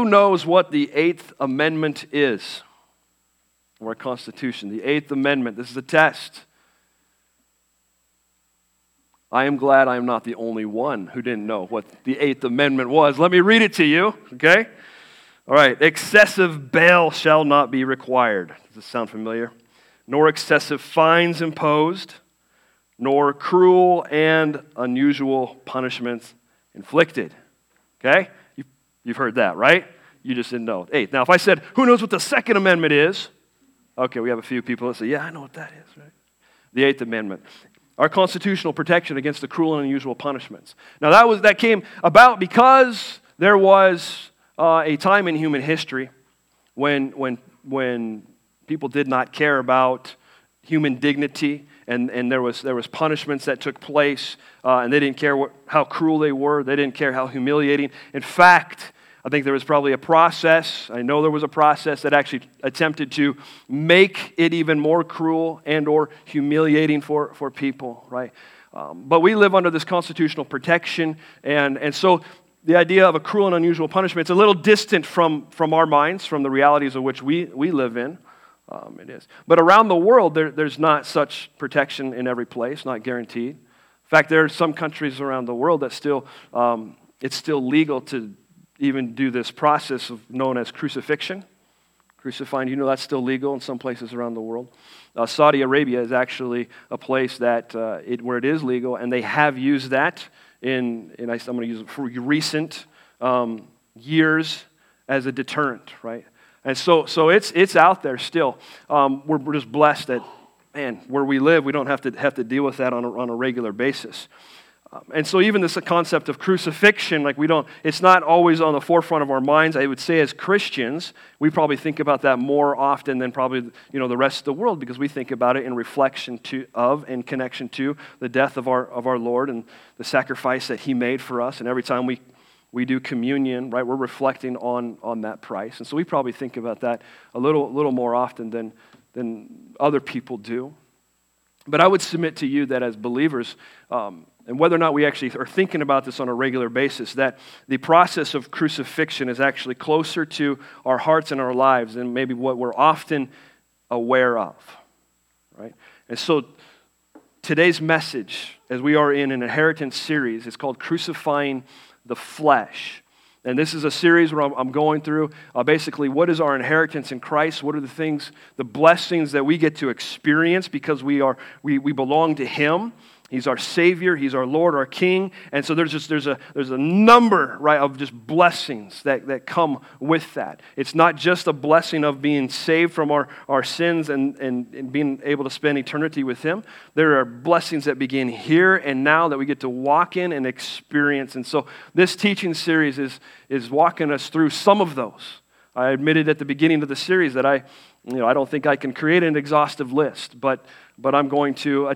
knows what the Eighth Amendment is? Or our Constitution, the Eighth Amendment. This is a test. I am glad I am not the only one who didn't know what the Eighth Amendment was. Let me read it to you, okay? All right. Excessive bail shall not be required. Does this sound familiar? Nor excessive fines imposed, nor cruel and unusual punishments inflicted. Okay? You've heard that, right? You just didn't know. Eighth. Now, if I said, who knows what the Second Amendment is? Okay, we have a few people that say, yeah, I know what that is, right? The Eighth Amendment. Our constitutional protection against the cruel and unusual punishments. Now, that came about because there was a time in human history when people did not care about human dignity, and there was punishments that took place, and they didn't care how cruel they were. They didn't care how humiliating. In fact, I think there was probably a process, I know there was a process that actually attempted to make it even more cruel and or humiliating for people, right? But we live under this constitutional protection, and so the idea of a cruel and unusual punishment, it's a little distant from our minds, from the realities of which we live in. It is. But around the world, there's not such protection in every place, not guaranteed. In fact, there are some countries around the world that still, it's still legal to even do this process known as crucifixion. Crucifying, you know that's still legal in some places around the world. Saudi Arabia is actually a place that where it is legal, and they have used that I'm going to use it for recent years as a deterrent, right? And so it's out there still. We're just blessed that, man, where we live, we don't have to deal with that on a regular basis. And so even this concept of crucifixion, it's not always on the forefront of our minds. I would say as Christians, we probably think about that more often than probably the rest of the world, because we think about it in reflection and connection to the death of our Lord and the sacrifice that He made for us. And every time we do communion, right, we're reflecting on that price. And so we probably think about that a little more often than other people do. But I would submit to you that as believers, and whether or not we actually are thinking about this on a regular basis, that the process of crucifixion is actually closer to our hearts and our lives than maybe what we're often aware of, right? And so today's message, as we are in an inheritance series, is called Crucifying the Flesh. And this is a series where I'm going through basically what is our inheritance in Christ, what are the blessings that we get to experience because we belong to Him. He's our Savior, He's our Lord, our King, and so there's a number, right, of just blessings that come with that. It's not just a blessing of being saved from our sins and being able to spend eternity with Him. There are blessings that begin here and now that we get to walk in and experience. And so this teaching series is walking us through some of those. I admitted at the beginning of the series that I don't think I can create an exhaustive list, but I'm going to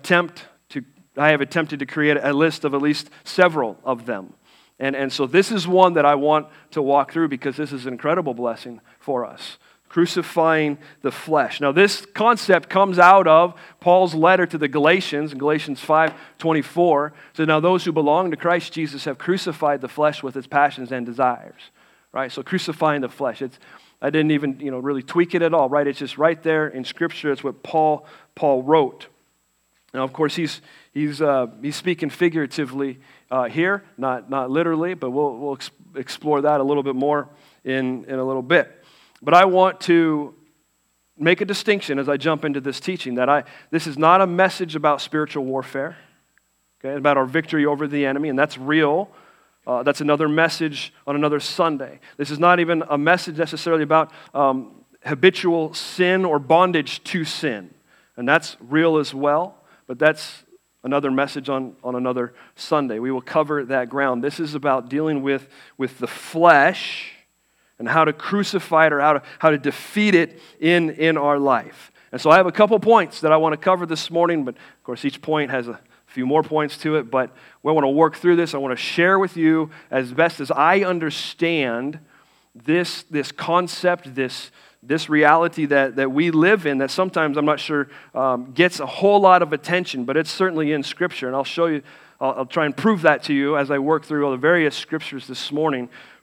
I have attempted to create a list of at least several of them. And so this is one that I want to walk through because this is an incredible blessing for us. Crucifying the flesh. Now this concept comes out of Paul's letter to the Galatians in Galatians 5:24. So now those who belong to Christ Jesus have crucified the flesh with its passions and desires. Right? So crucifying the flesh. I didn't even really tweak it at all, right? It's just right there in Scripture. It's what Paul wrote. Now, of course, he's speaking figuratively here, not literally, but we'll explore that a little bit more in a little bit. But I want to make a distinction as I jump into this teaching that this is not a message about spiritual warfare, okay, about our victory over the enemy, and that's real. That's another message on another Sunday. This is not even a message necessarily about habitual sin or bondage to sin, and that's real as well. But that's another message on another Sunday. We will cover that ground. This is about dealing with the flesh and how to crucify it or how to defeat it in our life. And so I have a couple points that I want to cover this morning, but of course each point has a few more points to it. But we want to work through this. I want to share with you as best as I understand this concept, this reality that we live in that sometimes I'm not sure gets a whole lot of attention, but it's certainly in Scripture. And I'll show you, I'll try and prove that to you as I work through all the various Scriptures this morning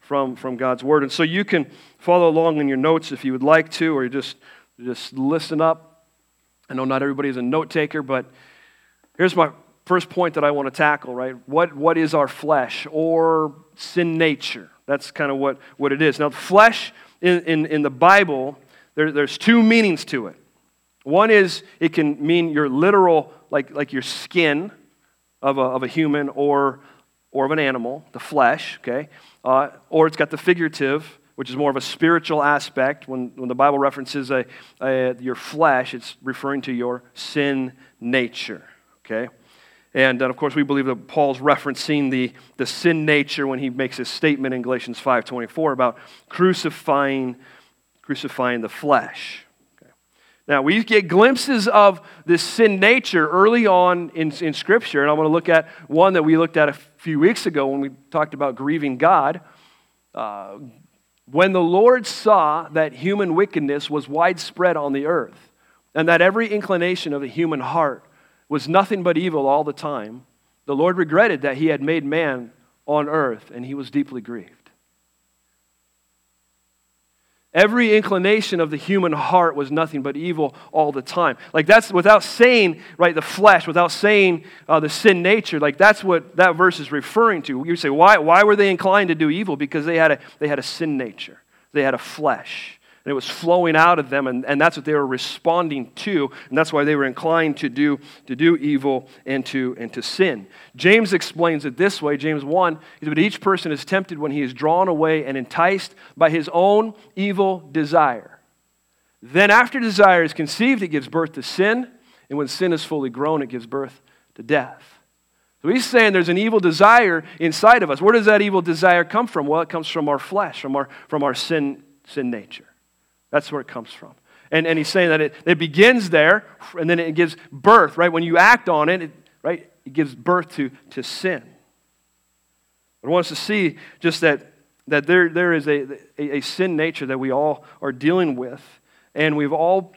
from God's Word. And so you can follow along in your notes if you would like to, or just listen up. I know not everybody is a note taker, but here's my first point that I want to tackle, right? What is our flesh or sin nature? That's kind of what it is. Now, flesh in the Bible, there's two meanings to it. One is it can mean your literal, like your skin of a human or of an animal, the flesh, okay? Or it's got the figurative, which is more of a spiritual aspect. When the Bible references your flesh, it's referring to your sin nature, okay? And of course, we believe that Paul's referencing the sin nature when he makes his statement in Galatians 5:24 about crucifying the flesh. Okay. Now, we get glimpses of this sin nature early on in Scripture, and I want to look at one that we looked at a few weeks ago when we talked about grieving God. When the Lord saw that human wickedness was widespread on the earth, and that every inclination of the human heart was nothing but evil all the time, the Lord regretted that he had made man on earth, and he was deeply grieved. Every inclination of the human heart was nothing but evil all the time. Like that's without saying, right, the flesh, without saying the sin nature, like that's what that verse is referring to. You say, why were they inclined to do evil? Because they had a sin nature. They had a flesh. And it was flowing out of them, and that's what they were responding to, and that's why they were inclined to do evil and to sin. James explains it this way, James 1, but each person is tempted when he is drawn away and enticed by his own evil desire. Then after desire is conceived, it gives birth to sin, and when sin is fully grown, it gives birth to death. So he's saying there's an evil desire inside of us. Where does that evil desire come from? Well, it comes from our flesh, from our sin nature. That's where it comes from. And he's saying that it begins there, and then it gives birth, right? When you act on it, right, it gives birth to sin. I want us to see just that there is a sin nature that we all are dealing with, and we've all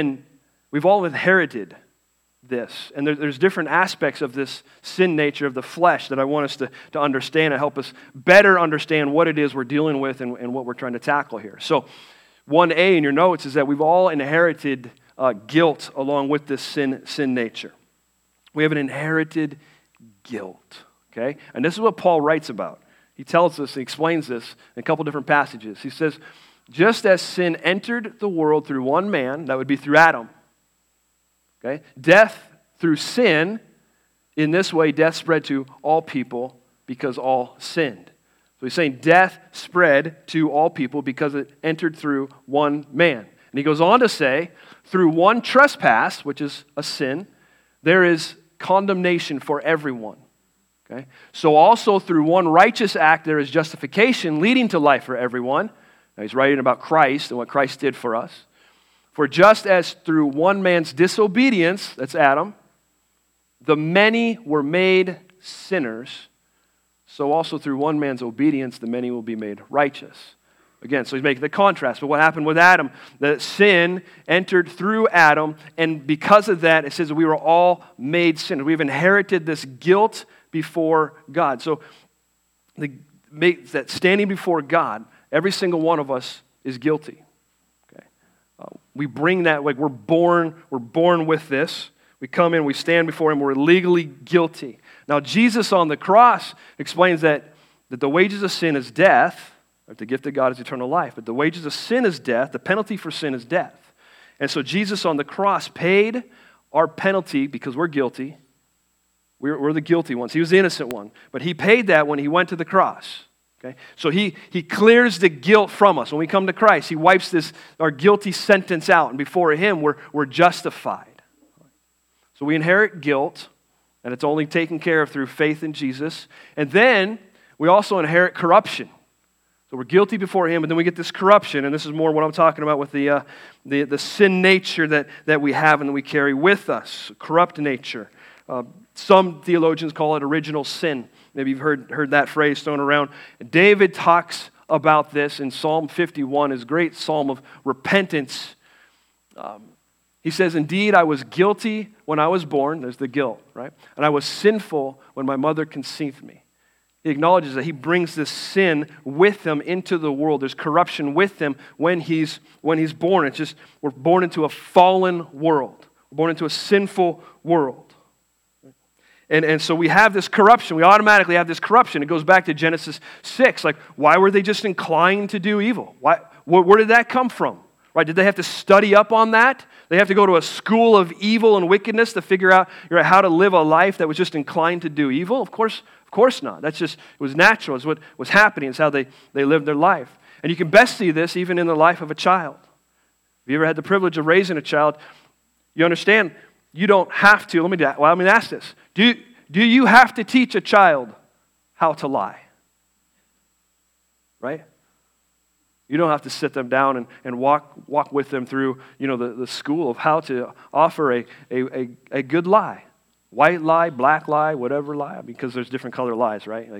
inherited this. And there's different aspects of this sin nature of the flesh that I want us to understand and help us better understand what it is we're dealing with and what we're trying to tackle here. So 1A in your notes is that we've all inherited guilt along with this sin nature. We have an inherited guilt, okay? And this is what Paul writes about. He tells us, he explains this in a couple different passages. He says, just as sin entered the world through one man, that would be through Adam, okay? Death through sin, in this way, death spread to all people because all sinned. So he's saying death spread to all people because it entered through one man. And he goes on to say, through one trespass, which is a sin, there is condemnation for everyone. Okay? So also through one righteous act, there is justification leading to life for everyone. Now he's writing about Christ and what Christ did for us. For just as through one man's disobedience, that's Adam, the many were made sinners, so also through one man's obedience, the many will be made righteous. Again, so he's making the contrast. But what happened with Adam? That sin entered through Adam, and because of that, it says that we were all made sinners. We've inherited this guilt before God. So that standing before God, every single one of us is guilty. Okay, we bring that, like we're born with this. We come in, we stand before Him, we're legally guilty. Now, Jesus on the cross explains that the wages of sin is death, or the gift of God is eternal life. But the wages of sin is death, the penalty for sin is death. And so Jesus on the cross paid our penalty because we're guilty. We're the guilty ones. He was the innocent one. But He paid that when He went to the cross. Okay? So he clears the guilt from us. When we come to Christ, He wipes our guilty sentence out. And before Him, we're justified. So we inherit guilt, and it's only taken care of through faith in Jesus. And then we also inherit corruption. So we're guilty before Him, and then we get this corruption, and this is more what I'm talking about with the sin nature that we have and that we carry with us, corrupt nature. Some theologians call it original sin. Maybe you've heard that phrase thrown around. David talks about this in Psalm 51, his great psalm of repentance. He says, "Indeed, I was guilty when I was born." There's the guilt, right? "And I was sinful when my mother conceived me. He acknowledges that he brings this sin with him into the world. There's corruption with him when he's born. It's just, we're born into a fallen world. We're born into a sinful world. And so we have this corruption. We automatically have this corruption. It goes back to Genesis 6. Like, why were they just inclined to do evil? Where did that come from? Right? Did they have to study up on that? They have to go to a school of evil and wickedness to figure out how to live a life that was just inclined to do evil? Of course not. That's just, it was natural. It's what was happening. It's how they lived their life. And you can best see this even in the life of a child. If you ever had the privilege of raising a child, you understand you don't have to. Let me ask this. Do you have to teach a child how to lie? Right? You don't have to sit them down and walk with them through, the school of how to offer a good lie. White lie, black lie, whatever lie, because there's different color lies, right?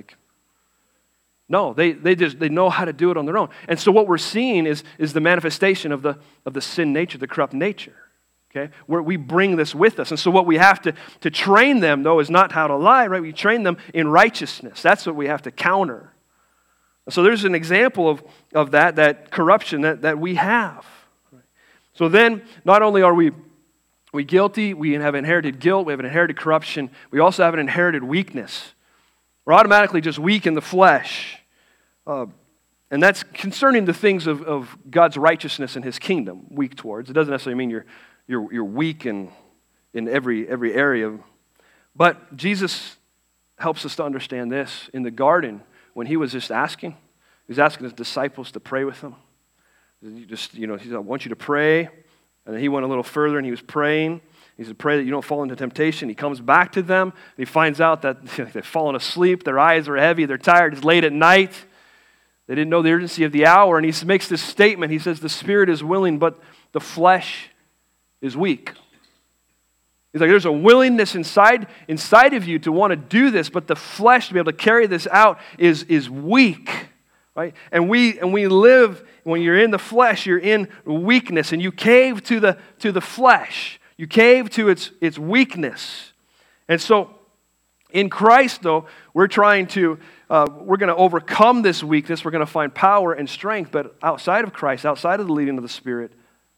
No, they know how to do it on their own. And so what we're seeing is the manifestation of the sin nature, the corrupt nature. Okay? Where we bring this with us. And so what we have to train them, though, is not how to lie, right? We train them in righteousness. That's what we have to counter. So there's an example of that corruption that we have. So then, not only are we guilty, we have inherited guilt, we have an inherited corruption, we also have an inherited weakness. We're automatically just weak in the flesh. And that's concerning the things of God's righteousness and His kingdom, weak towards. It doesn't necessarily mean you're weak in every area. But Jesus helps us to understand this. In the garden, when He was just asking, He was asking His disciples to pray with Him. He said, I want you to pray. And then He went a little further and He was praying. He said, pray that you don't fall into temptation. He comes back to them. And He finds out that they've fallen asleep. Their eyes are heavy. They're tired. It's late at night. They didn't know the urgency of the hour. And He makes this statement. He says, the spirit is willing, but the flesh is weak. He's like, there's a willingness inside of you to want to do this, but the flesh to be able to carry this out is weak, right? And we live, when you're in the flesh, you're in weakness, and you cave to the flesh. You cave to its weakness. And so in Christ, though, we're going to overcome this weakness. We're going to find power and strength, but outside of Christ, outside of the leading of the Spirit,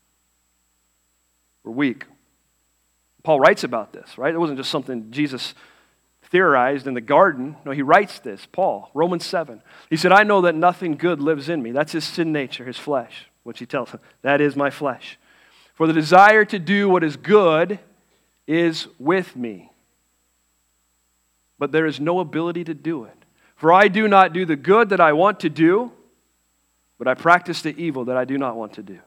we're weak. Paul writes about this, right? It wasn't just something Jesus theorized in the garden. No, he writes this, Paul, Romans 7. He said, I know that nothing good lives in me. That's his sin nature, his flesh, which he tells him, that is my flesh. For the desire to do what is good is with me, but there is no ability to do it. For I do not do the good that I want to do, but I practice the evil that I do not want to do.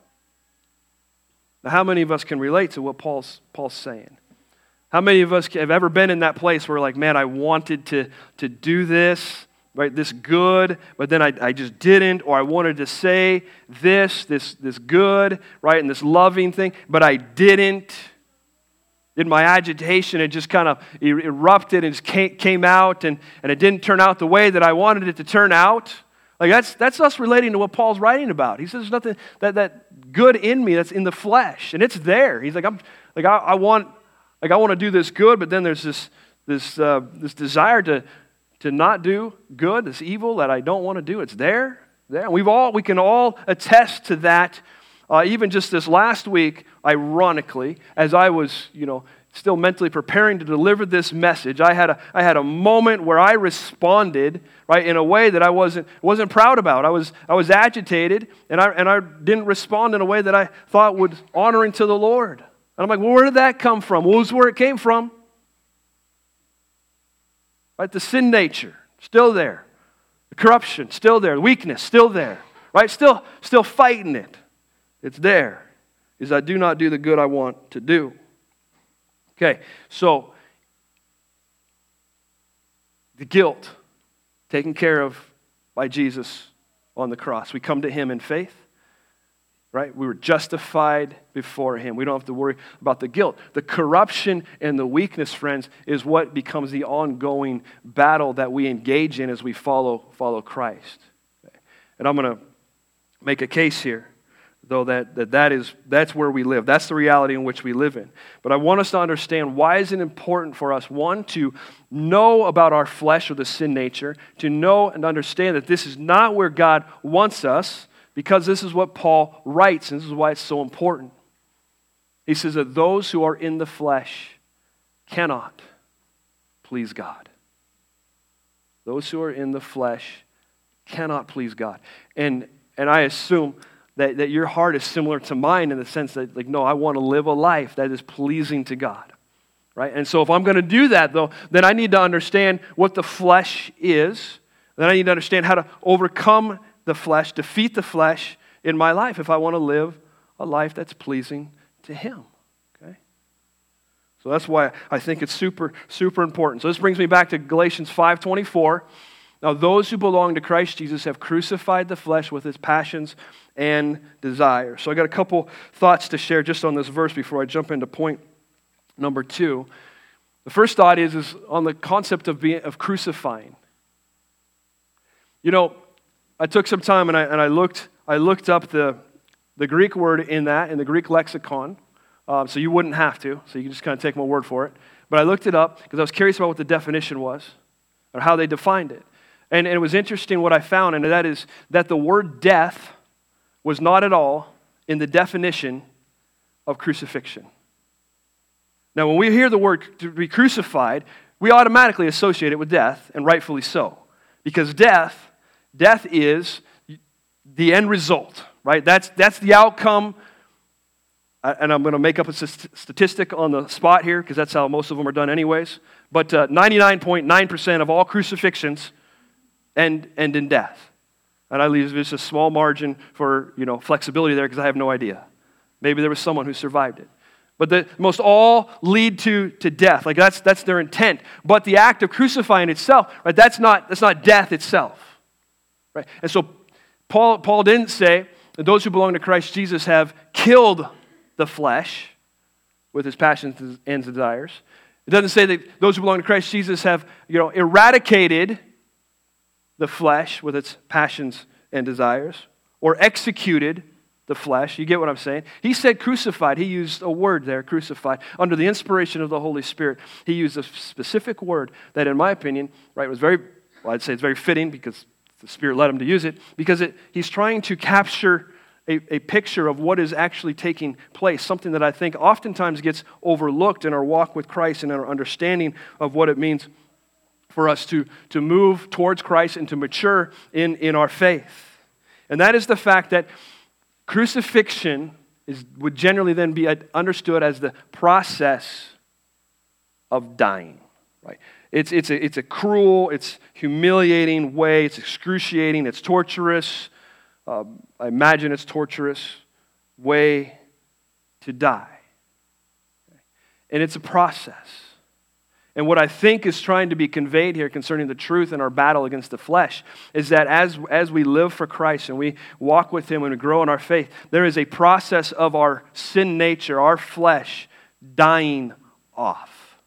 Now, how many of us can relate to what Paul's saying? How many of us have ever been in that place where, like, man, I wanted to do this, right, this good, but then I just didn't, or I wanted to say this good, right, and this loving thing, but I didn't. In my agitation, it just kind of erupted and just came out, and it didn't turn out the way that I wanted it to turn out. Like that's us relating to what Paul's writing about. He says there's nothing that good in me that's in the flesh, and it's there. He's like, I want to do this good, but then there's this desire to not do good, this evil that I don't want to do. It's there. And we can all attest to that. Even just this last week, ironically, as I was, still mentally preparing to deliver this message, I had a moment where I responded, right, in a way that I wasn't proud about. I was agitated, and I didn't respond in a way that I thought would honoring to the Lord. And I'm like, well, where did that come from? Well, it was where it came from. Right, the sin nature, still there. The corruption, still there. The weakness, still there. Right, still fighting it. It's there. Is I do not do the good I want to do. Okay, so the guilt taken care of by Jesus on the cross. We come to Him in faith, right? We were justified before Him. We don't have to worry about the guilt. The corruption and the weakness, friends, is what becomes the ongoing battle that we engage in as we follow Christ. Okay. And I'm going to make a case here though, that's where we live. That's the reality in which we live in. But I want us to understand, why is it important for us, one, to know about our flesh or the sin nature, to know and understand that this is not where God wants us, because this is what Paul writes, and this is why it's so important. He says that those who are in the flesh cannot please God. Those who are in the flesh cannot please God. And I assume that your heart is similar to mine in the sense that, like, no, I want to live a life that is pleasing to God. Right? And so if I'm going to do that, though, then I need to understand what the flesh is. Then I need to understand how to overcome the flesh, defeat the flesh in my life if I want to live a life that's pleasing to Him. Okay? So that's why I think it's super, super important. So this brings me back to Galatians 5:24. Now those who belong to Christ Jesus have crucified the flesh with its passions and desires. So I got a couple thoughts to share just on this verse before I jump into point number 2. The first thought is on the concept of crucifying. You know, I took some time and I looked up the Greek word in the Greek lexicon, so you wouldn't have to, so you can just kind of take my word for it. But I looked it up because I was curious about what the definition was or how they defined it. And it was interesting what I found, and that is that the word death was not at all in the definition of crucifixion. Now, when we hear the word to be crucified, we automatically associate it with death, and rightfully so. Because death is the end result, right? That's the outcome. And I'm going to make up a statistic on the spot here, because that's how most of them are done anyways. But 99.9% of all crucifixions end in death. And I leave just a small margin for flexibility there, because I have no idea. Maybe there was someone who survived it. But the most all lead to death. Like that's their intent. But the act of crucifying itself, right? That's not death itself. Right? And so Paul didn't say that those who belong to Christ Jesus have killed the flesh with his passions and desires. It doesn't say that those who belong to Christ Jesus have eradicated the flesh with its passions and desires, or executed the flesh. You get what I'm saying? He said crucified. He used a word there, crucified. Under the inspiration of the Holy Spirit, he used a specific word that, in my opinion, right, was I'd say it's very fitting, because the Spirit led him to use it, because he's trying to capture a picture of what is actually taking place, something that I think oftentimes gets overlooked in our walk with Christ and in our understanding of what it means for us to move towards Christ and to mature in our faith. And that is the fact that crucifixion would generally then be understood as the process of dying. Right? It's a cruel, it's humiliating way, it's excruciating, it's torturous. I imagine it's torturous way to die. And it's a process. And what I think is trying to be conveyed here concerning the truth in our battle against the flesh is that as we live for Christ and we walk with Him and we grow in our faith, there is a process of our sin nature, our flesh, dying off.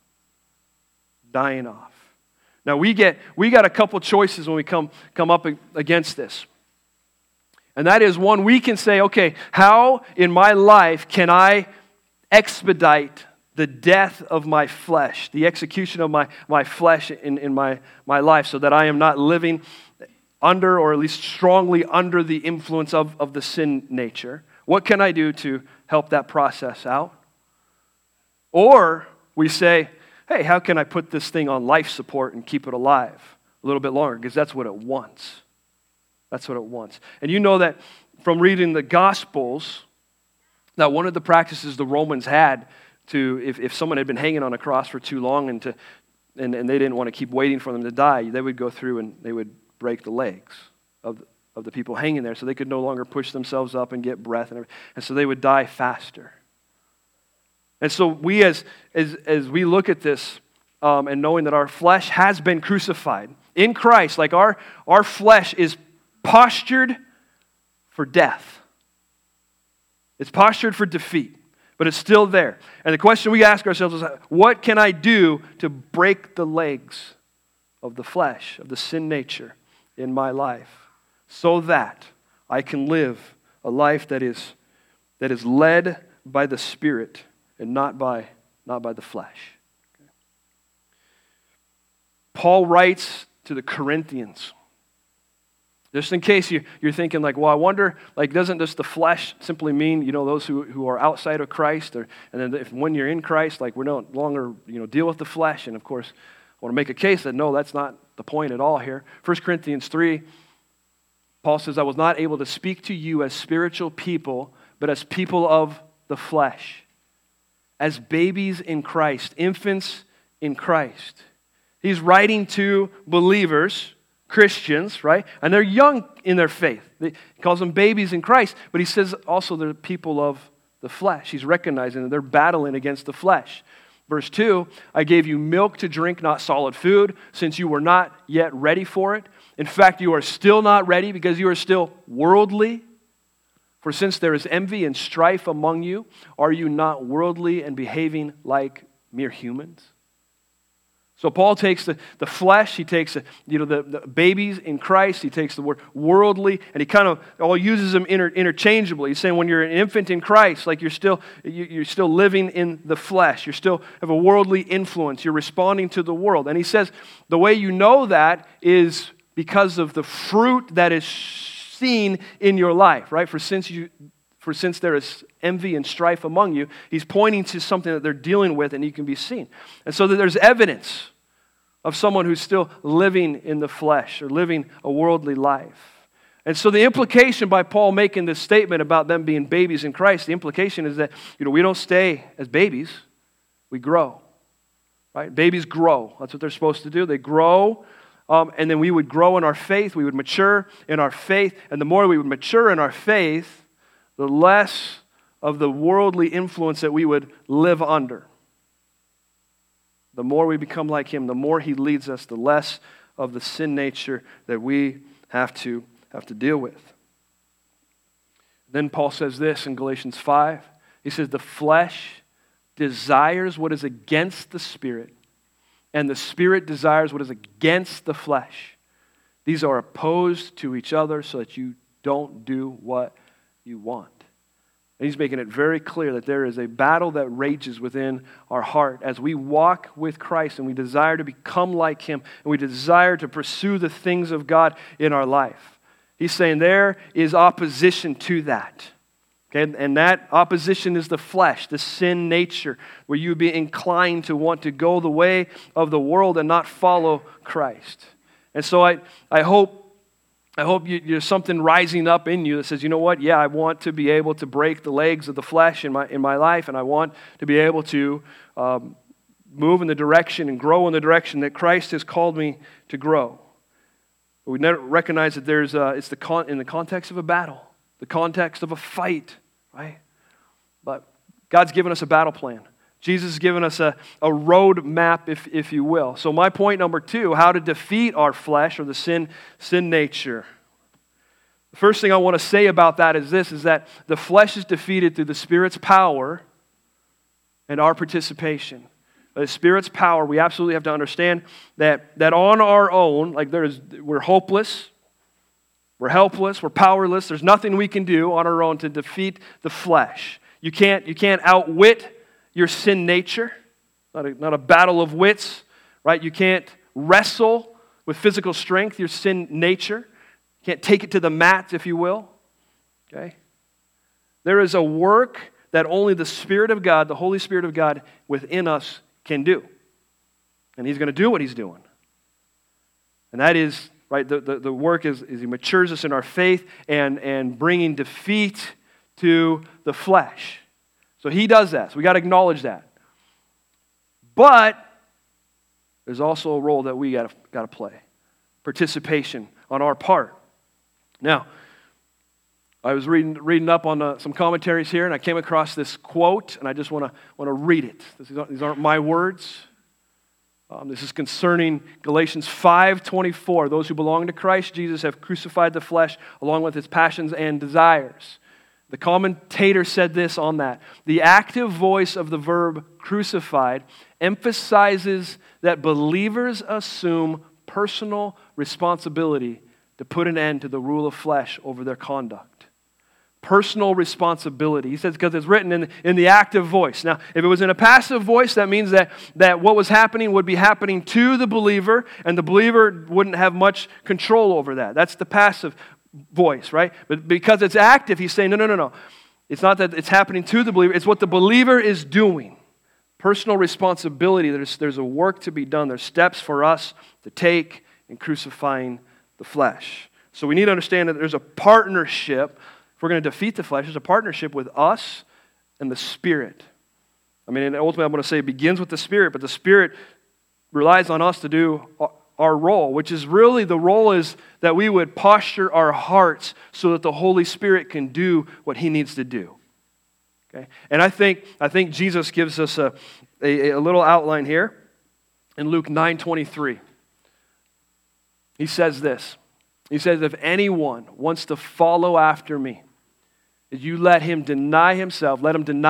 Dying off. Now we got a couple choices when we come up against this. And that is, one, we can say, okay, how in my life can I expedite the death of my flesh, the execution of my flesh in my life, so that I am not living under, or at least strongly under, the influence of the sin nature? What can I do to help that process out? Or we say, hey, how can I put this thing on life support and keep it alive a little bit longer? Because that's what it wants. That's what it wants. And you know that from reading the Gospels, that one of the practices the Romans had to, if someone had been hanging on a cross for too long and they didn't want to keep waiting for them to die, they would go through and they would break the legs of the people hanging there, so they could no longer push themselves up and get breath, and so they would die faster. And so we, as we look at this, and knowing that our flesh has been crucified in Christ, like our flesh is postured for death. It's postured for defeat, but it's still there. And the question we ask ourselves is, what can I do to break the legs of the flesh, of the sin nature in my life, so that I can live a life that is that is led by the Spirit and not by the flesh. Okay. Paul writes to the Corinthians. Just in case you're thinking like, well, I wonder, like, doesn't just the flesh simply mean, those who are outside of Christ? And then when you're in Christ, like, we're no longer, deal with the flesh. And of course, I want to make a case that no, that's not the point at all here. 1 Corinthians 3, Paul says, I was not able to speak to you as spiritual people, but as people of the flesh, as babies in Christ, infants in Christ. He's writing to believers, Christians, right? And they're young in their faith. He calls them babies in Christ, but he says also they're people of the flesh. He's recognizing that they're battling against the flesh. Verse 2, I gave you milk to drink, not solid food, since you were not yet ready for it. In fact, you are still not ready because you are still worldly. For since there is envy and strife among you, are you not worldly and behaving like mere humans? So Paul takes the flesh, he takes the babies in Christ, he takes the word worldly, and he kind of all uses them interchangeably. He's saying when you're an infant in Christ, like you're still living in the flesh, you still have a worldly influence, you're responding to the world. And he says the way you know that is because of the fruit that is seen in your life, right? For since there is envy and strife among you, he's pointing to something that they're dealing with and you can be seen. And so that there's evidence of someone who's still living in the flesh or living a worldly life. And so the implication by Paul making this statement about them being babies in Christ, the implication is that we don't stay as babies, we grow. Right? Babies grow. That's what they're supposed to do. They grow. And then we would grow in our faith, we would mature in our faith, and the more we would mature in our faith, the less of the worldly influence that we would live under. The more we become like Him, the more He leads us, the less of the sin nature that we have to deal with. Then Paul says this in Galatians 5. He says, the flesh desires what is against the Spirit, and the Spirit desires what is against the flesh. These are opposed to each other so that you don't do what you want. And he's making it very clear that there is a battle that rages within our heart as we walk with Christ and we desire to become like Him and we desire to pursue the things of God in our life. He's saying there is opposition to that. Okay? And that opposition is the flesh, the sin nature, where you would be inclined to want to go the way of the world and not follow Christ. And so I hope there's something rising up in you that says, you know what? Yeah, I want to be able to break the legs of the flesh in my life, and I want to be able to move in the direction and grow in the direction that Christ has called me to grow. But we never recognize that it's in the context of a battle, the context of a fight, right? But God's given us a battle plan. Jesus has given us a road map, if you will. So my point number 2, how to defeat our flesh or the sin nature. The first thing I want to say about that is this, is that the flesh is defeated through the Spirit's power and our participation. The Spirit's power, we absolutely have to understand that on our own, like we're hopeless, we're helpless, we're powerless. There's nothing we can do on our own to defeat the flesh. You can't outwit your sin nature, not a battle of wits, right? You can't wrestle with physical strength, your sin nature. You can't take it to the mat, if you will. Okay? There is a work that only the Spirit of God, the Holy Spirit of God within us can do. And He's going to do what He's doing. And that is, right, the work is He matures us in our faith and bringing defeat to the flesh. So He does that. So we got to acknowledge that. But there's also a role that we got to play. Participation on our part. Now, I was reading up on some commentaries here, and I came across this quote, and I just want to read it. These aren't my words. This is concerning Galatians 5:24. Those who belong to Christ Jesus have crucified the flesh along with its passions and desires. The commentator said this on that. The active voice of the verb crucified emphasizes that believers assume personal responsibility to put an end to the rule of flesh over their conduct. personal responsibility. He says because it's written in the active voice. Now, if it was in a passive voice, that means that what was happening would be happening to the believer, and the believer wouldn't have much control over that. That's the passive voice, right? But because it's active, he's saying, no. It's not that it's happening to the believer. It's what the believer is doing. Personal responsibility. There's a work to be done. There's steps for us to take in crucifying the flesh. So we need to understand that there's a partnership. If we're going to defeat the flesh, there's a partnership with us and the Spirit. I mean, and ultimately I'm going to say it begins with the Spirit, but the Spirit relies on us to do our role, which is really the role is that we would posture our hearts so that the Holy Spirit can do what He needs to do. Okay? And I think Jesus gives us a little outline here in Luke 9:23. He says this. He says, if anyone wants to follow after me, you let him deny himself,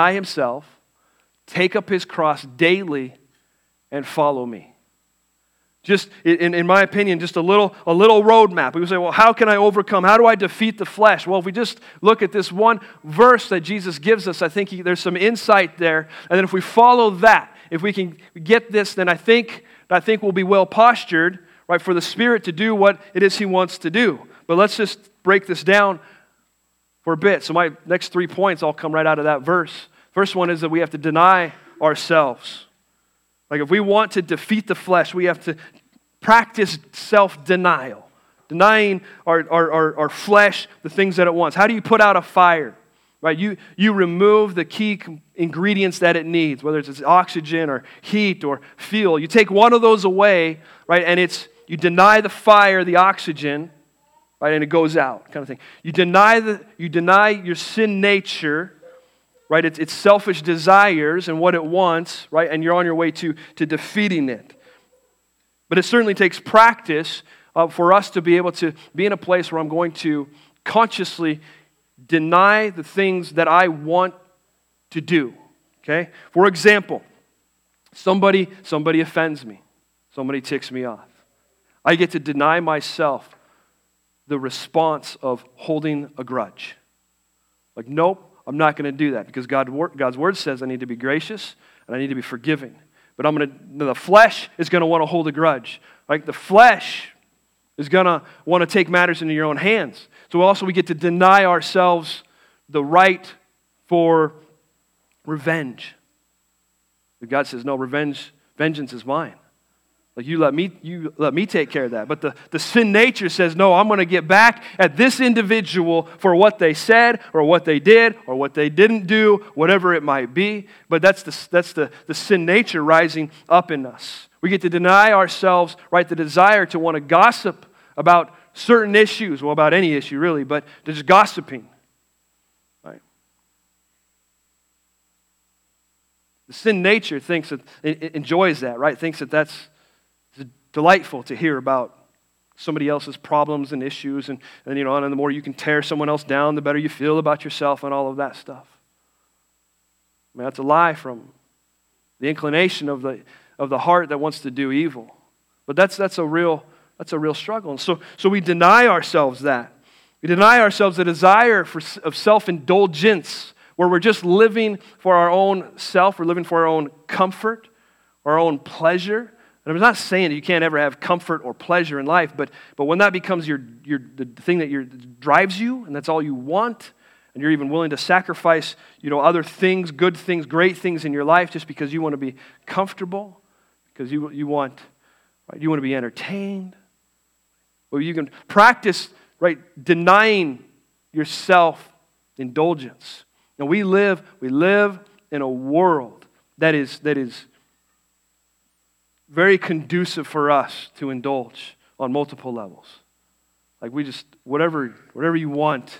take up his cross daily, and follow me. Just, in my opinion, just a little roadmap. We would say, well, how can I overcome? How do I defeat the flesh? Well, if we just look at this one verse that Jesus gives us, I think there's some insight there. And then if we follow that, if we can get this, then I think we'll be well postured, right, for the Spirit to do what it is He wants to do. But let's just break this down for a bit. So my next 3 points all come right out of that verse. First one is that we have to deny ourselves. Like if we want to defeat the flesh, we have to practice self-denial. Denying our flesh, the things that it wants. How do you put out a fire? Right? You remove the key ingredients that it needs, whether it's oxygen or heat or fuel. You take one of those away, right? And you deny the fire, the oxygen, right? And it goes out, kind of thing. You deny your sin nature, right? It's selfish desires and what it wants, right? And you're on your way to defeating it. But it certainly takes practice for us to be able to be in a place where I'm going to consciously deny the things that I want to do. Okay? For example, somebody offends me. Somebody ticks me off. I get to deny myself the response of holding a grudge. Like, nope, I'm not going to do that because God's word says I need to be gracious and I need to be forgiving. But the flesh is going to want to hold a grudge. Like the flesh is going to want to take matters into your own hands. So also we get to deny ourselves the right for revenge. But God says, no, vengeance is mine. Like you let me take care of that. But the sin nature says, no, I'm going to get back at this individual for what they said or what they did or what they didn't do, whatever it might be. But that's the sin nature rising up in us. We get to deny ourselves, right, the desire to want to gossip about certain issues, well, about any issue really, but just gossiping. Right? The sin nature thinks that it enjoys that, right? Thinks that that's delightful to hear about somebody else's problems and issues, and the more you can tear someone else down, the better you feel about yourself and all of that stuff. I mean, that's a lie from the inclination of the heart that wants to do evil. But that's a real struggle. And so we deny ourselves that. We deny ourselves the desire of self-indulgence, where we're just living for our own self, we're living for our own comfort, our own pleasure. And I'm not saying that you can't ever have comfort or pleasure in life, but when that becomes the thing that drives you, and that's all you want, and you're even willing to sacrifice, other things, good things, great things in your life just because you want to be comfortable, because you want to be entertained. Well, you can practice, right, denying yourself indulgence. And we live in a world that is very conducive for us to indulge on multiple levels. Like we just, whatever you want.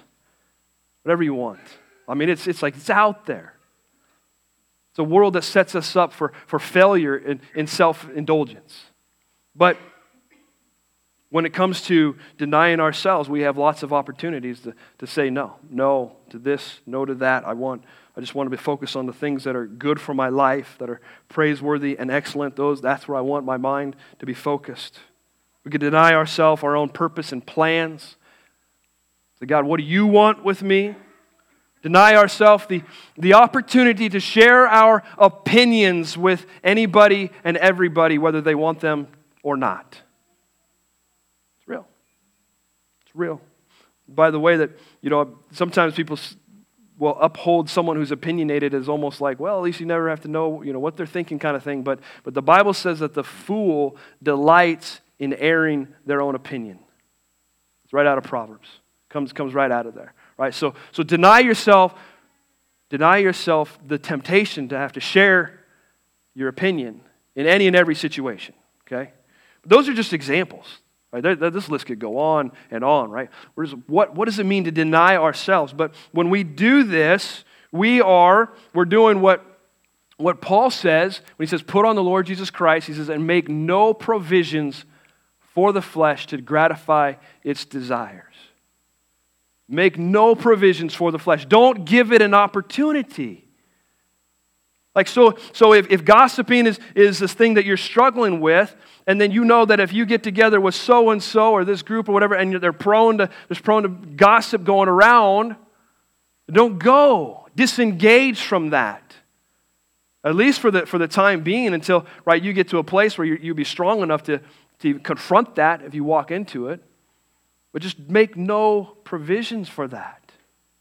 I mean, it's like it's out there. It's a world that sets us up for failure in self-indulgence. But when it comes to denying ourselves, we have lots of opportunities to say no. No to this, no to that. I just want to be focused on the things that are good for my life, that are praiseworthy and excellent. That's where I want my mind to be focused. We could deny ourselves our own purpose and plans. So God, what do you want with me? Deny ourselves the opportunity to share our opinions with anybody and everybody, whether they want them or not. It's real. It's real. By the way, that, sometimes people will uphold someone who's opinionated as almost like, well, at least you never have to know, what they're thinking kind of thing. But the Bible says that the fool delights in airing their own opinion. It's right out of Proverbs. Comes right out of there. Right? So deny yourself the temptation to have to share your opinion in any and every situation. Okay? But those are just examples. Right? This list could go on and on, right? What does it mean to deny ourselves? But when we do this, we're doing what Paul says when he says, put on the Lord Jesus Christ. He says, and make no provisions for the flesh to gratify its desires. Make no provisions for the flesh. Don't give it an opportunity. Like, so if gossiping is this thing that you're struggling with, and then you know that if you get together with so-and-so or this group or whatever, and there's prone to gossip going around, don't go. Disengage from that. At least for the time being, until, right, you get to a place where you'll be strong enough to confront that if you walk into it. But just make no provisions for that.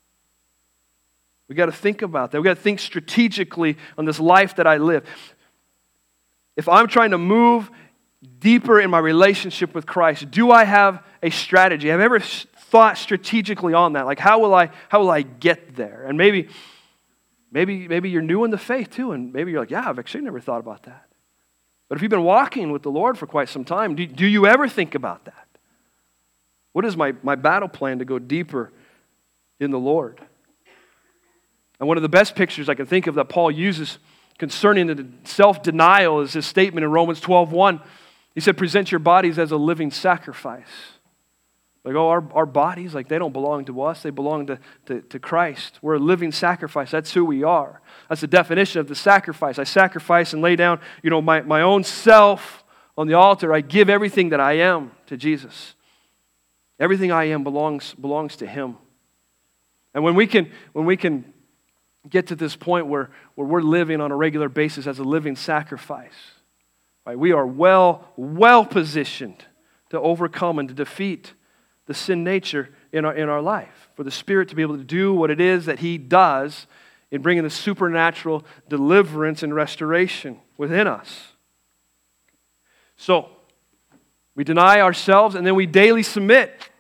We got to think about that. We got to think strategically on this life that I live. If I'm trying to move deeper in my relationship with Christ, do I have a strategy? Have I ever thought strategically on that? Like, how will I get there? And maybe you're new in the faith too, and maybe you're like, yeah, I've actually never thought about that. But if you've been walking with the Lord for quite some time, do you ever think about that? What is my battle plan to go deeper in the Lord? And one of the best pictures I can think of that Paul uses concerning the self-denial is his statement in Romans 12:1. He said, present your bodies as a living sacrifice. Like, our bodies, like, they don't belong to us. They belong to Christ. We're a living sacrifice. That's who we are. That's the definition of the sacrifice. I sacrifice and lay down, my own self on the altar. I give everything that I am to Jesus. Everything I am belongs to Him. And when we can get to this point where we're living on a regular basis as a living sacrifice, right, we are well positioned to overcome and to defeat the sin nature in our life. For the Spirit to be able to do what it is that He does in bringing the supernatural deliverance and restoration within us. So, we deny ourselves and then we daily submit.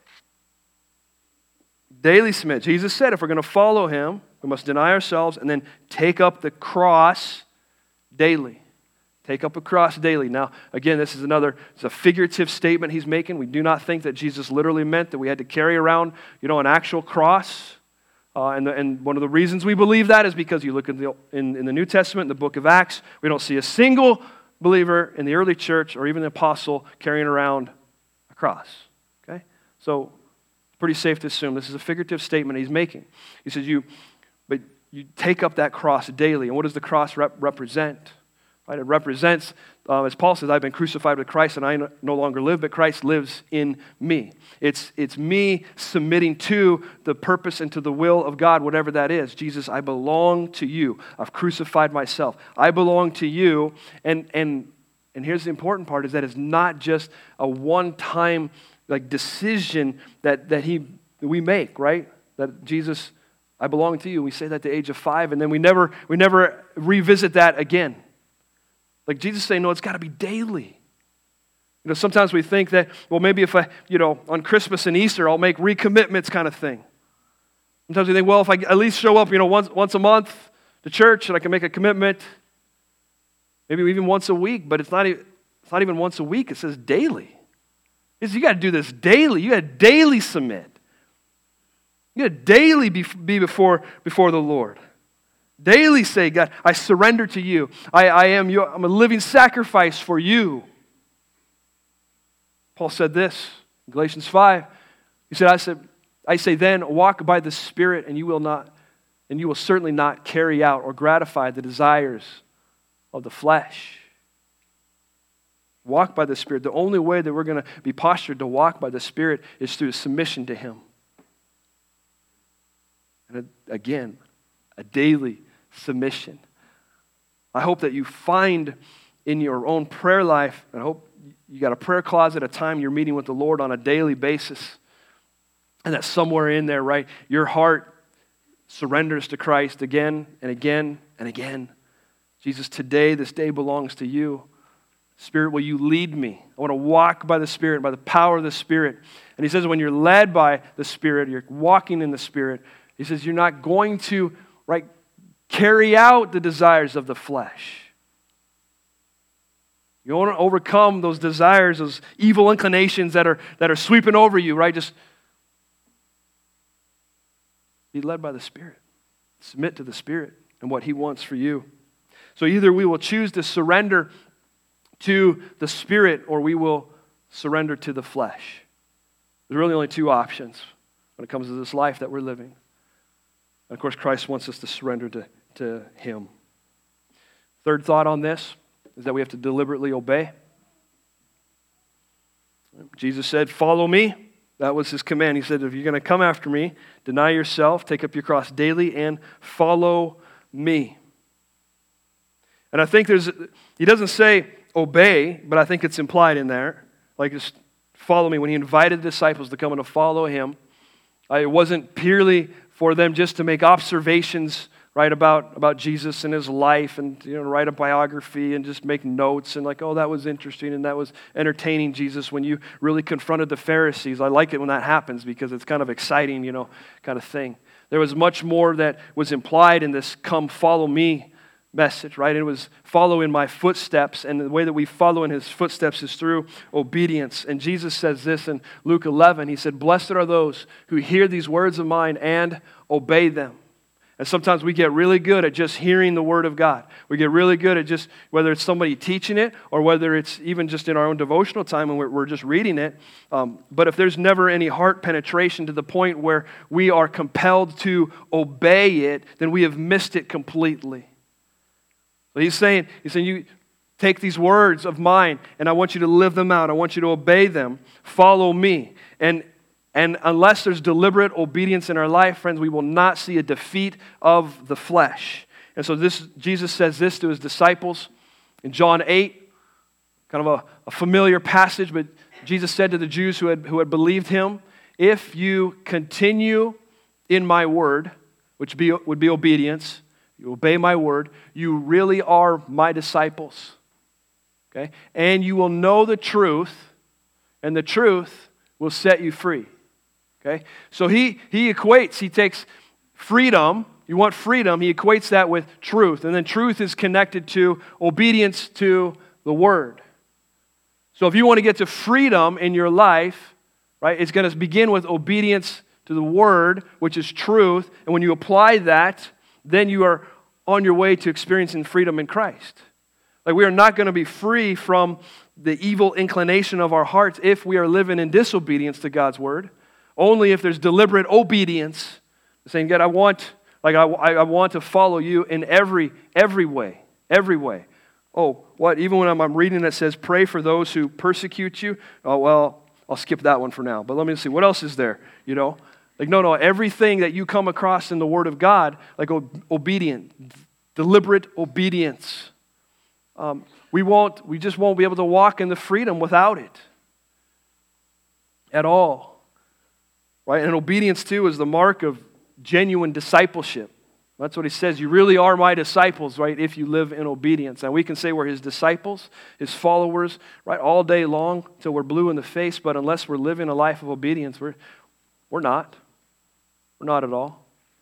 Daily submit. Jesus said if we're going to follow Him, we must deny ourselves and then take up the cross daily. Take up a cross daily. Now, again, it's a figurative statement He's making. We do not think that Jesus literally meant that we had to carry around, an actual cross. And one of the reasons we believe that is because you look in the New Testament, in the book of Acts, we don't see a single believer in the early church or even the apostle carrying around a cross. Okay? So, it's pretty safe to assume this is a figurative statement He's making. He says, you take up that cross daily. And what does the cross represent? Right? It represents, as Paul says, I've been crucified with Christ and I no longer live, but Christ lives in me. It's me submitting to the purpose and to the will of God, whatever that is. Jesus, I belong to you. I've crucified myself. I belong to you. And here's the important part, is that it's not just a one-time decision that we make, right? That Jesus, I belong to you. We say that at the age of 5, and then we never revisit that again. Like Jesus saying, no, it's got to be daily. Sometimes we think that, well, maybe if I, on Christmas and Easter, I'll make recommitments kind of thing. Sometimes we think, well, if I at least show up, once a month to church and I can make a commitment, maybe even once a week, but it's not even once a week. It says daily. You got to do this daily. You got to daily submit. You got to daily be before the Lord. Daily say, God, I surrender to you. I'm a living sacrifice for you. Paul said this in Galatians 5. He said, I say then, walk by the Spirit, and you will certainly not carry out or gratify the desires of the flesh. Walk by the Spirit. The only way that we're going to be postured to walk by the Spirit is through submission to Him. And again, a daily submission. I hope that you find in your own prayer life, and I hope you got a prayer closet, a time you're meeting with the Lord on a daily basis, and that somewhere in there, right, your heart surrenders to Christ again and again and again. Jesus, today, this day belongs to you. Spirit, will you lead me? I want to walk by the Spirit, by the power of the Spirit. And he says when you're led by the Spirit, you're walking in the Spirit, he says you're not going to, right, carry out the desires of the flesh. You want to overcome those desires, those evil inclinations that are sweeping over you, right? Just be led by the Spirit. Submit to the Spirit and what He wants for you. So either we will choose to surrender to the Spirit or we will surrender to the flesh. There's really only two options when it comes to this life that we're living. And of course, Christ wants us to surrender to Him. Third thought on this is that we have to deliberately obey. Jesus said, "Follow me." That was His command. He said, if you're going to come after me, deny yourself, take up your cross daily, and follow me. And I think He doesn't say obey, but I think it's implied in there. Like just follow me. When He invited the disciples to come and to follow Him, it wasn't purely for them just to make observations, right, about Jesus and His life and write a biography and just make notes and like, oh, that was interesting and that was entertaining, Jesus, when you really confronted the Pharisees. I like it when that happens because it's kind of exciting, kind of thing. There was much more that was implied in this come follow me message, right? It was follow in my footsteps, and the way that we follow in His footsteps is through obedience. And Jesus says this in Luke 11. He said, blessed are those who hear these words of mine and obey them. And sometimes we get really good at just hearing the Word of God. We get really good at just, whether it's somebody teaching it or whether it's even just in our own devotional time and we're just reading it. But if there's never any heart penetration to the point where we are compelled to obey it, then we have missed it completely. So He's saying, you take these words of mine and I want you to live them out. I want you to obey them. Follow me. And unless there's deliberate obedience in our life, friends, we will not see a defeat of the flesh. And so Jesus says this to His disciples in John 8, kind of a familiar passage, but Jesus said to the Jews who had believed Him, if you continue in my word, which would be obedience, you obey my word, you really are my disciples. Okay? And you will know the truth, and the truth will set you free. Okay? So he takes freedom. You want freedom, He equates that with truth. And then truth is connected to obedience to the Word. So if you want to get to freedom in your life, right, it's going to begin with obedience to the Word, which is truth. And when you apply that, then you are on your way to experiencing freedom in Christ. Like we are not going to be free from the evil inclination of our hearts if we are living in disobedience to God's Word. Only if there's deliberate obedience, saying, God, I want to follow you in every way. Oh, what? Even when I'm reading it says, pray for those who persecute you. Oh, well, I'll skip that one for now. But let me see, what else is there? Like, no, everything that you come across in the Word of God, like obedient, deliberate obedience. We just won't be able to walk in the freedom without it at all. Right? And obedience, too, is the mark of genuine discipleship. That's what He says. You really are my disciples, right, if you live in obedience. And we can say we're His disciples, His followers, right, all day long till we're blue in the face, but unless we're living a life of obedience, we're not. We're not at all.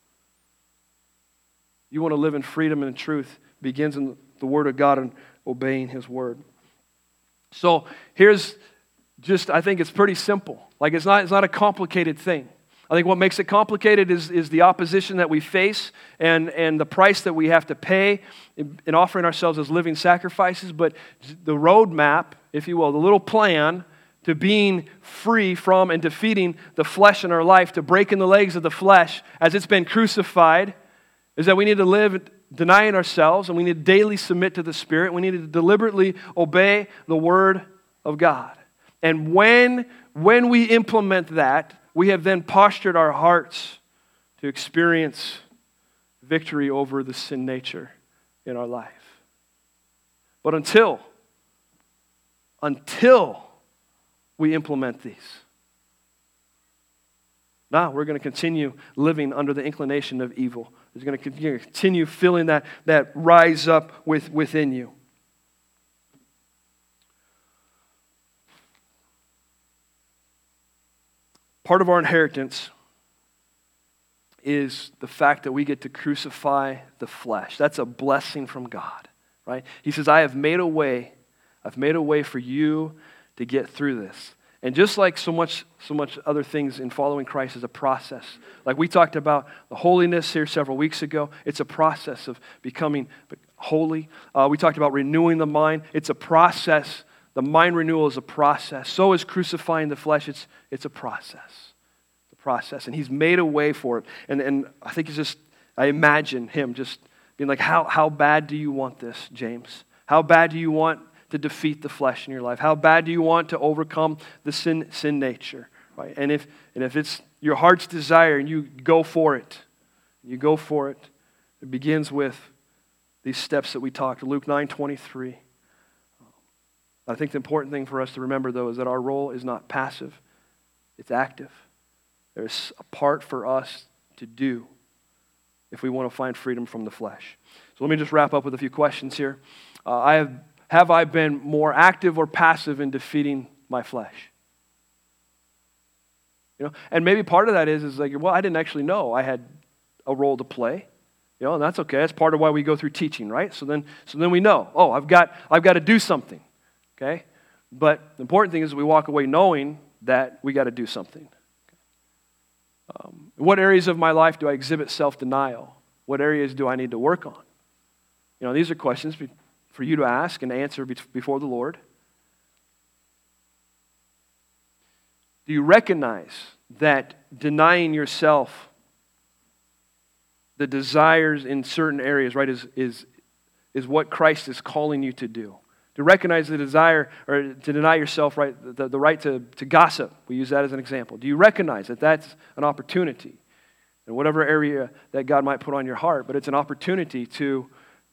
You want to live in freedom and in truth, begins in the Word of God and obeying His Word. So here's I think it's pretty simple. Like it's not a complicated thing. I think what makes it complicated is the opposition that we face and the price that we have to pay in offering ourselves as living sacrifices. But the roadmap, if you will, the little plan to being free from and defeating the flesh in our life, to breaking the legs of the flesh as it's been crucified, is that we need to live denying ourselves, and we need to daily submit to the Spirit. We need to deliberately obey the Word of God. And when we implement that, we have then postured our hearts to experience victory over the sin nature in our life. But until we implement these, now we're going to continue living under the inclination of evil. It's going to continue feeling that rise up within you. Part of our inheritance is the fact that we get to crucify the flesh. That's a blessing from God, right? He says, I've made a way for you to get through this. And just like so much other things in following Christ is a process. Like we talked about the holiness here several weeks ago. It's a process of becoming holy. We talked about renewing the mind. It's a process. The mind renewal is a process. So is crucifying the flesh. It's a process. And He's made a way for it. And I think I imagine Him just being like, how bad do you want this, James? How bad do you want to defeat the flesh in your life? How bad do you want to overcome the sin nature? Right? And if it's your heart's desire and you go for it, it begins with these steps that we talked. Luke 9:23. I think the important thing for us to remember, though, is that our role is not passive, it's active. There's a part for us to do if we want to find freedom from the flesh. So let me just wrap up with a few questions here. Have I been more active or passive in defeating my flesh? And maybe part of that is like, well, I didn't actually know I had a role to play. And that's okay. That's part of why we go through teaching, right? So then we know, I've got to do something. Okay? But the important thing is we walk away knowing that we got to do something. In what areas of my life do I exhibit self-denial? What areas do I need to work on? These are questions for you to ask and answer before the Lord. Do you recognize that denying yourself the desires in certain areas, right, is what Christ is calling you to do? To recognize the desire, or to deny yourself, right, the right to gossip. We use that as an example. Do you recognize that that's an opportunity in whatever area that God might put on your heart? But it's an opportunity to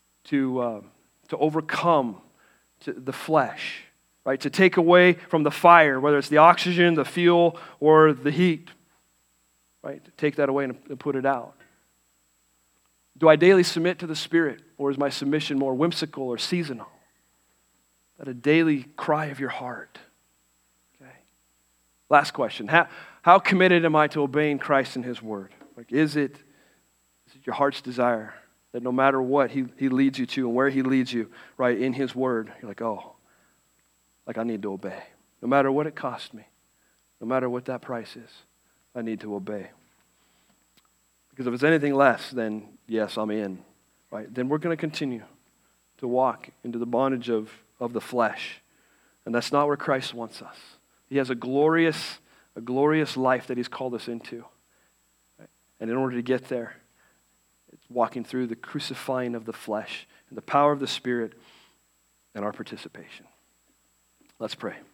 overcome the flesh, right? To take away from the fire, whether it's the oxygen, the fuel, or the heat, right? To take that away and put it out. Do I daily submit to the Spirit, or is my submission more whimsical or seasonal? That a daily cry of your heart. Okay. Last question. How committed am I to obeying Christ and His Word? Like, is it your heart's desire that no matter what He leads you to and where He leads you, right, in His Word, you're like, I need to obey. No matter what it costs me, no matter what that price is, I need to obey. Because if it's anything less, then yes, I'm in, right? Then we're going to continue to walk into the bondage of the flesh. And that's not where Christ wants us. He has a glorious life that He's called us into. Right? And in order to get there, it's walking through the crucifying of the flesh and the power of the Spirit and our participation. Let's pray.